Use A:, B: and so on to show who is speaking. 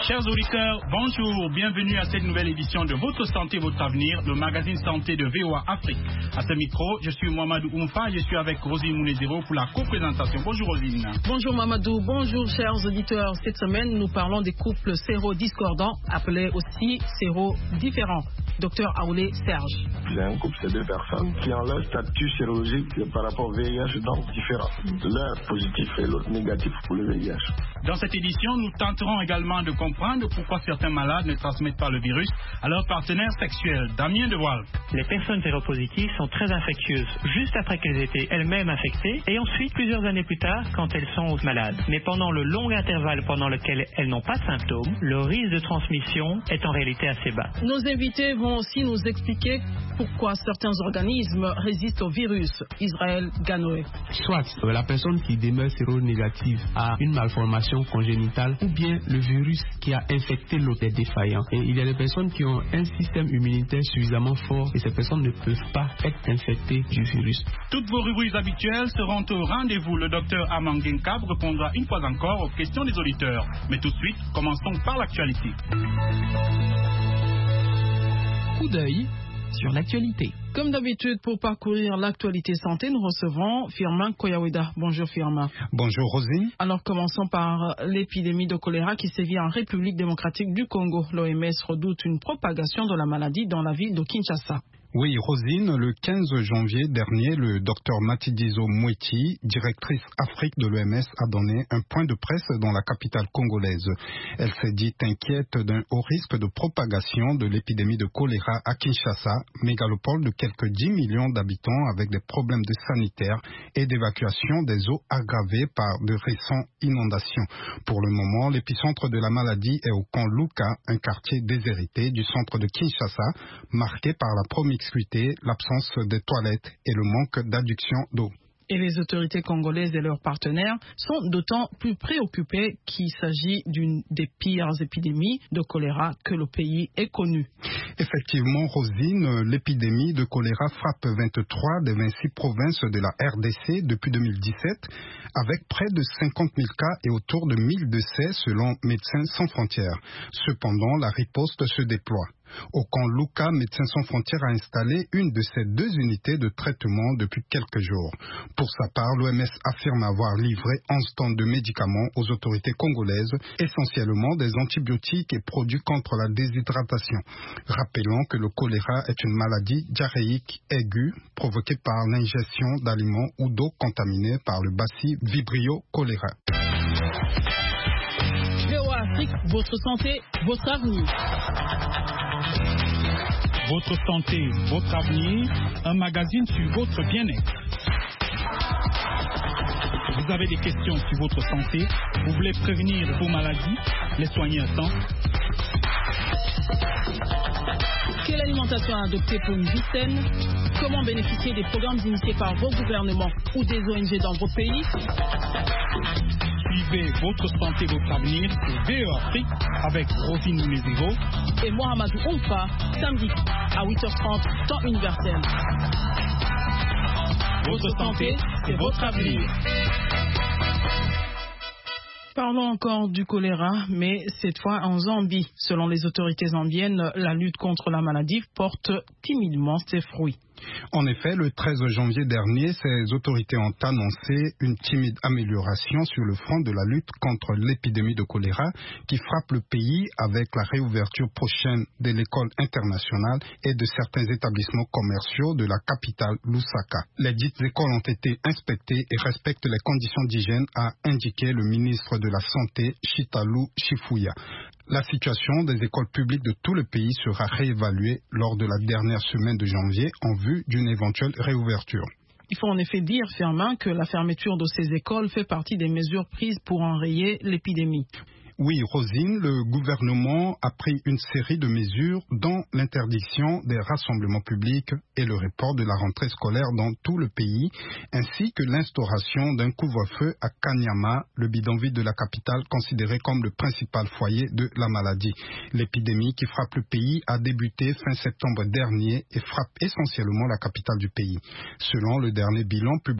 A: Chers auditeurs, bonjour, bienvenue à cette nouvelle édition de Votre Santé, Votre Avenir, le magazine santé de VOA Afrique. À ce micro, je suis Mamadou Oumfa, je suis avec Rosine Mounezero pour la co-présentation. Bonjour Rosine.
B: Bonjour Mamadou, bonjour chers auditeurs. Cette semaine, nous parlons des couples sérodiscordants, appelés aussi sérodifférents. Docteur Aoulé Serge.
C: Un couple, c'est deux personnes qui ont leur statut sérologique par rapport au VIH, donc différent. L'un positif et l'autre négatif pour le VIH.
A: Dans cette édition, nous tenterons également de comprendre pourquoi certains malades ne transmettent pas le virus à leurs partenaires sexuels. Damien Devoile.
D: Les personnes séropositives sont très infectieuses juste après qu'elles étaient elles-mêmes infectées et ensuite plusieurs années plus tard quand elles sont malades. Mais pendant le long intervalle pendant lequel elles n'ont pas de symptômes, le risque de transmission est en réalité assez bas.
B: Nos invités vont aussi nous expliquer pourquoi certains organismes résistent au virus. Israël Ganoé.
E: Soit la personne qui demeure séronégative a une malformation congénitale ou bien le virus qui a infecté l'autre est défaillant. Et il y a des personnes qui ont un système immunitaire suffisamment fort et ces personnes ne peuvent pas être infectées du virus.
A: Toutes vos rubriques habituelles seront au rendez-vous. Le docteur Aman Genkab répondra une fois encore aux questions des auditeurs. Mais tout de suite, commençons par l'actualité.
F: Coup d'œil sur l'actualité.
B: Comme d'habitude, pour parcourir l'actualité santé, nous recevons Firmin Koyaweda. Bonjour Firmin.
G: Bonjour Rosine.
B: Alors commençons par l'épidémie de choléra qui sévit en République démocratique du Congo. L'OMS redoute une propagation de la maladie dans la ville de Kinshasa.
G: Oui, Rosine, le 15 janvier dernier, le docteur Matshidiso Moeti, directrice Afrique de l'OMS, a donné un point de presse dans la capitale congolaise. Elle s'est dite inquiète d'un haut risque de propagation de l'épidémie de choléra à Kinshasa, mégalopole de quelques 10 millions d'habitants avec des problèmes de sanitaire et d'évacuation des eaux aggravées par de récentes inondations. Pour le moment, l'épicentre de la maladie est au camp Luka, un quartier déshérité du centre de Kinshasa, marqué par la promiscuité, l'absence de toilettes et le manque d'adduction d'eau.
B: Et les autorités congolaises et leurs partenaires sont d'autant plus préoccupés qu'il s'agit d'une des pires épidémies de choléra que le pays ait connue.
G: Effectivement, Rosine, l'épidémie de choléra frappe 23 des 26 provinces de la RDC depuis 2017, avec près de 50 000 cas et autour de 1000 décès selon Médecins sans frontières. Cependant, la riposte se déploie. Au camp Luka, Médecins sans frontières a installé une de ces deux unités de traitement depuis quelques jours. Pour sa part, l'OMS affirme avoir livré 11 tonnes de médicaments aux autorités congolaises, essentiellement des antibiotiques et produits contre la déshydratation. Rappelons que le choléra est une maladie diarrhéique aiguë provoquée par l'ingestion d'aliments ou d'eau contaminée par le bacille Vibrio choléra.
B: VOA Afrique, votre santé, votre avenir.
A: Votre santé, votre avenir, un magazine sur votre bien-être. Vous avez des questions sur votre santé, vous voulez prévenir vos maladies, les soigner à temps.
B: Quelle alimentation adopter pour une vie saine? Comment bénéficier des programmes initiés par vos gouvernements ou des ONG dans vos pays?
A: Suivez Votre santé, votre avenir sur VOA Afrique avec Rosine Mounezero
B: et Mohamedou Oumfa, samedi à 8h30, temps universel.
A: Votre santé, c'est votre avenir.
B: Parlons encore du choléra, mais cette fois en Zambie. Selon les autorités zambiennes, la lutte contre la maladie porte timidement ses fruits.
G: En effet, le 13 janvier dernier, ces autorités ont annoncé une timide amélioration sur le front de la lutte contre l'épidémie de choléra qui frappe le pays avec la réouverture prochaine de l'école internationale et de certains établissements commerciaux de la capitale Lusaka. Les dites écoles ont été inspectées et respectent les conditions d'hygiène, a indiqué le ministre de la Santé, Chitalu Chifuya. La situation des écoles publiques de tout le pays sera réévaluée lors de la dernière semaine de janvier en vue d'une éventuelle réouverture.
B: Il faut en effet dire, Firmin, que la fermeture de ces écoles fait partie des mesures prises pour enrayer l'épidémie.
G: Oui, Rosine, le gouvernement a pris une série de mesures dont l'interdiction des rassemblements publics et le report de la rentrée scolaire dans tout le pays, ainsi que l'instauration d'un couvre-feu à Kanyama, le bidonville de la capitale considéré comme le principal foyer de la maladie. L'épidémie qui frappe le pays a débuté fin septembre dernier et frappe essentiellement la capitale du pays. Selon le dernier bilan publié